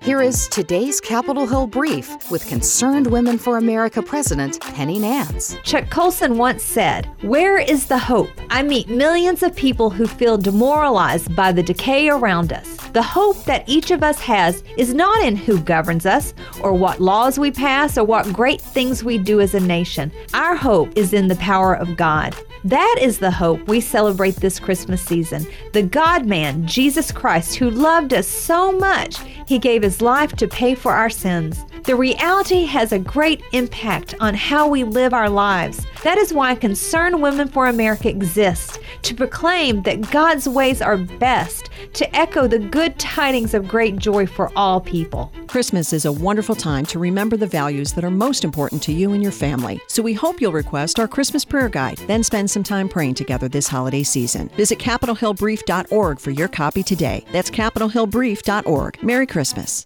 Here is today's Capitol Hill Brief with Concerned Women for America President Penny Nance. Chuck Colson once said, "Where is the hope? I meet millions of people who feel demoralized by the decay around us. The hope that each of us has is not in who governs us, or what laws we pass, or what great things we do as a nation. Our hope is in the power of God." That is the hope we celebrate this Christmas season. The God-man, Jesus Christ, who loved us so much, He gave His life to pay for our sins. The reality has a great impact on how we live our lives. That is why Concerned Women for America exists, to proclaim that God's ways are best, to echo the good tidings of great joy for all people. Christmas is a wonderful time to remember the values that are most important to you and your family. So we hope you'll request our Christmas prayer guide, then spend some time praying together this holiday season. Visit CapitolHillBrief.org for your copy today. That's CapitolHillBrief.org. Merry Christmas.